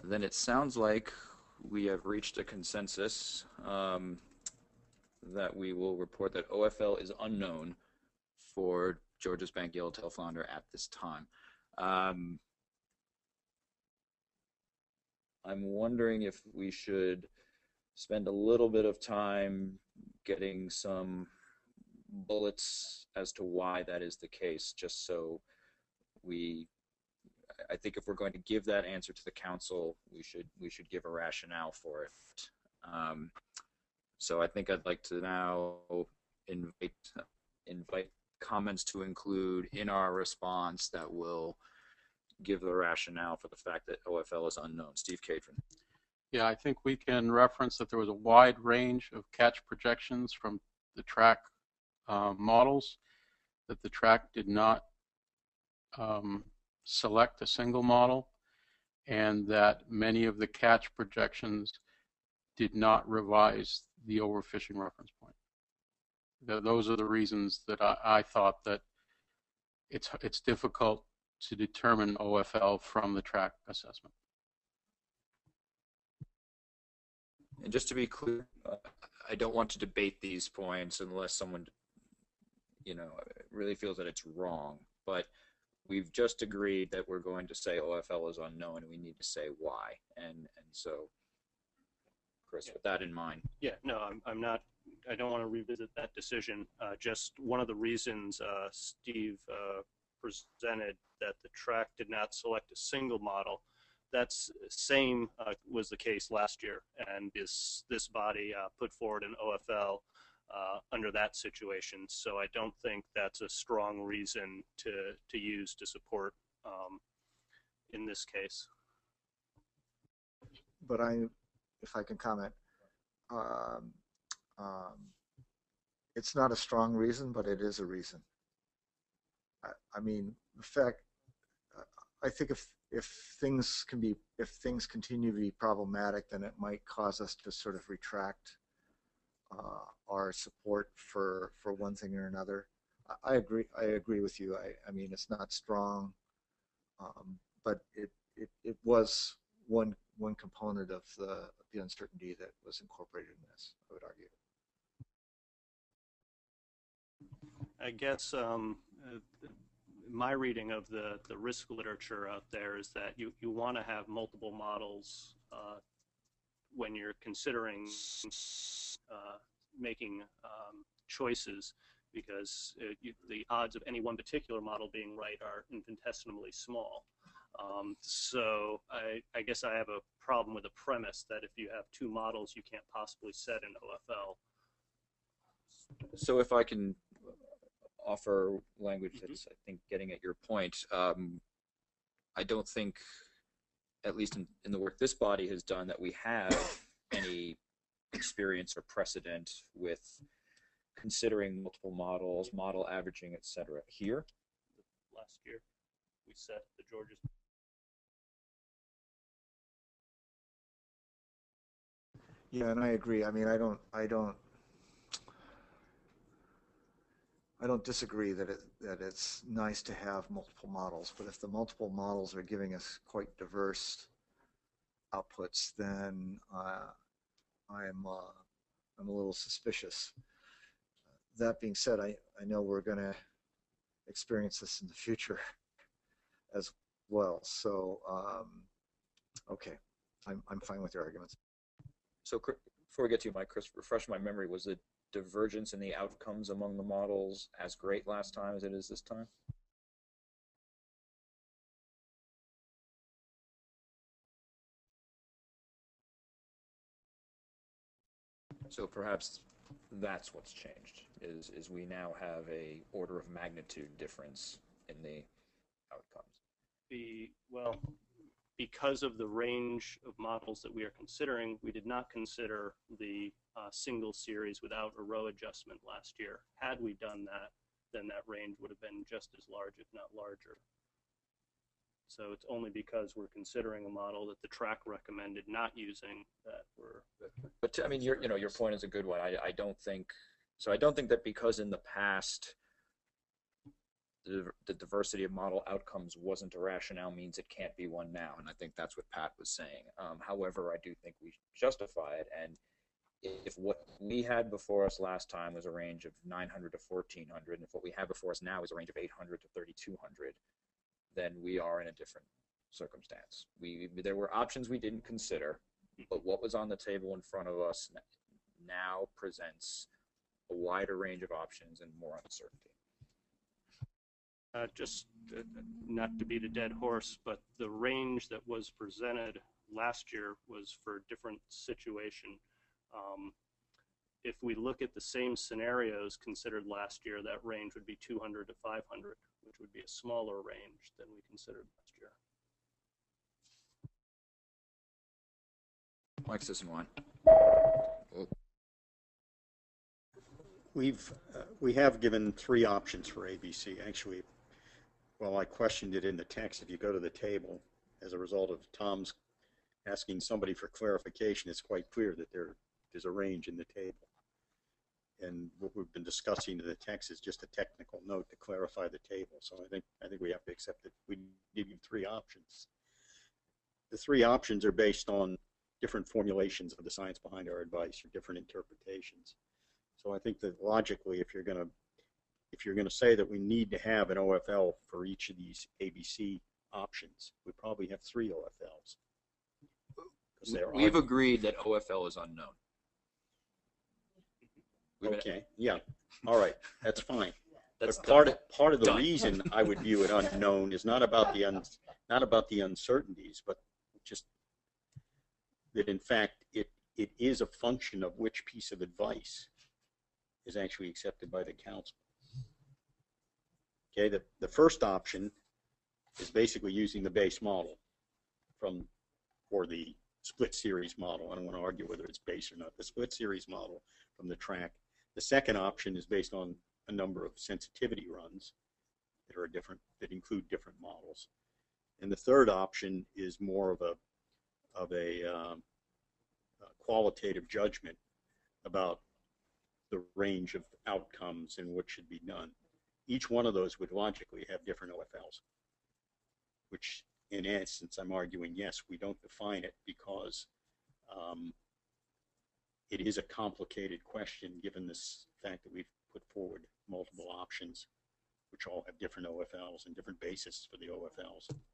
Then it sounds like we have reached a consensus that we will report that OFL is unknown for Georges Bank Yellowtail Flounder at this time. I'm wondering if we should spend a little bit of time getting some bullets as to why that is the case, just so I think if we're going to give that answer to the council, we should give a rationale for it. So I think I'd like to now invite comments to include in our response that will give the rationale for the fact that OFL is unknown. Steve Cadron. Yeah, I think we can reference that there was a wide range of catch projections from the track models, that the track did not select a single model, and that many of the catch projections did not revise the overfishing reference point. Those are the reasons that I thought that it's difficult to determine OFL from the track assessment. And just to be clear, I don't want to debate these points unless someone, really feels that it's wrong. But we've just agreed that we're going to say OFL is unknown, and we need to say why. And so, Chris, with that in mind. Yeah, no, I'm not. I don't want to revisit that decision. Just one of the reasons Steve presented that the track did not select a single model. That's same was the case last year, and this body put forward an OFL under that situation. So I don't think that's a strong reason to use to support in this case. But if I can comment, it's not a strong reason, but it is a reason. I mean, the fact, I think if things continue to be problematic, then it might cause us to sort of retract our support for one thing or another. I agree with you. I mean, it's not strong, but it was one component of the uncertainty that was incorporated in this, I would argue. I guess my reading of the risk literature out there is that you want to have multiple models when you're considering making choices, because the odds of any one particular model being right are infinitesimally small. So I guess I have a problem with the premise that if you have two models, you can't possibly set an OFL. So if I can offer language that's, I think, getting at your point, I don't think, at least in the work this body has done, that we have any experience or precedent with considering multiple models, model averaging, etc. Here? Last year, we set the Georges. Yeah, and I agree. I mean, I don't disagree that it's nice to have multiple models, but if the multiple models are giving us quite diverse outputs, then I'm a little suspicious. That being said, I know we're going to experience this in the future as well. So, okay, I'm fine with your arguments. So before we get to you, Mike, Chris, refresh my memory, was the divergence in the outcomes among the models as great last time as it is this time? So perhaps that's what's changed, is we now have a order of magnitude difference in the outcomes. Well, because of the range of models that we are considering, we did not consider the single series without a row adjustment last year. Had we done that, then that range would have been just as large, if not larger. So it's only because we're considering a model that the track recommended not using that we're. But I mean, your point is a good one. I don't think that because in the past the diversity of model outcomes wasn't a rationale means it can't be one now, and I think that's what Pat was saying. However, I do think we justify it, and if what we had before us last time was a range of 900 to 1400, and if what we have before us now is a range of 800 to 3200, then we are in a different circumstance. There were options we didn't consider, but what was on the table in front of us now presents a wider range of options and more uncertainty. Just not to beat a dead horse, but the range that was presented last year was for a different situation. If we look at the same scenarios considered last year, that range would be 200 to 500, which would be a smaller range than we considered last year. Mike Sisson-Wine. We have given 3 options for ABC. Actually, well, I questioned it in the text. If you go to the table, as a result of Tom's asking somebody for clarification, it's quite clear that there's a range in the table. And what we've been discussing in the text is just a technical note to clarify the table. So I think we have to accept that we give you 3 options. The 3 options are based on different formulations of the science behind our advice or different interpretations. So I think that logically, if you're going to say that we need to have an OFL for each of these ABC options, we probably have 3 OFLs. We've agreed that OFL is unknown. Okay, yeah, all right, that's fine. That's But part of the Done. reason I would view it unknown is not about the uncertainties, but just that in fact it is a function of which piece of advice is actually accepted by the council. Okay, the first option is basically using the base model for the split series model. I don't want to argue whether it's base or not. The split series model from the track. The second option is based on a number of sensitivity runs that include different models. And the third option is more of a qualitative judgment about the range of outcomes and what should be done. Each one of those would logically have different OFLs, which in essence I'm arguing, yes, we don't define it because it is a complicated question given this fact that we've put forward multiple options which all have different OFLs and different bases for the OFLs.